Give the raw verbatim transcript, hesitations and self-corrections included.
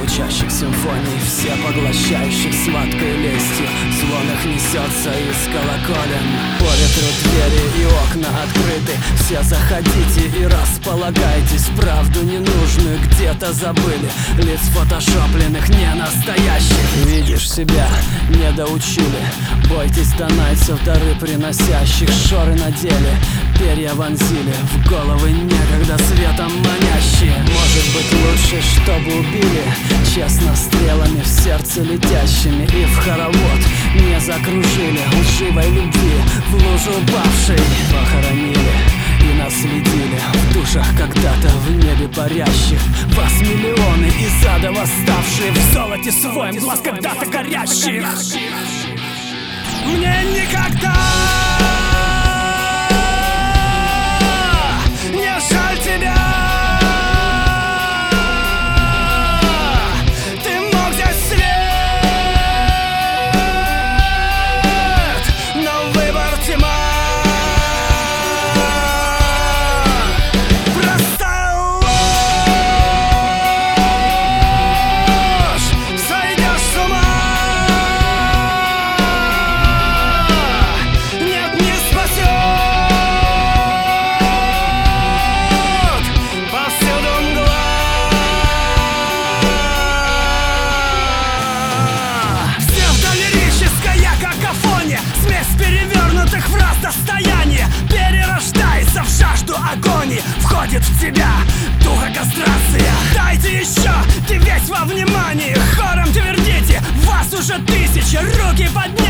звучащих симфоний, все поглощающих сладкой лестью. Звон их несется из колоколен. По ветру двери и окна открыты. Все заходите и располагайтесь. Правду ненужную где-то забыли. Лиц фотошопленных, не настоящих. Видишь себя, не доучили. Бойтесь донайцев, дары приносящих. Шоры надели, перья вонзили в головы некогда светом манящие. Может быть лучше, чтобы убили честно стрелами в сердце летящими. И в хоровод не закружили лживой любви в лужу упавшей. Похоронили и наследили в душах когда-то в небе парящих. Вас миллионы из ада восставшие в золоте своем глаз когда-то горящих. Мне никогда не жаль тебя. Ты мог взять свет, но выбор тьма. Простая ложь, сойдешь с ума. Нет, не спасет. Повсюду мгла. Псевдолирическая какофония, смесь перевернутых фраз достояние. Перерождается в жажду агонии, входит в тебя духокастрация. Дайте еще, ты весь во внимании. Хором твердите, вас уже тысячи, руки поднимите.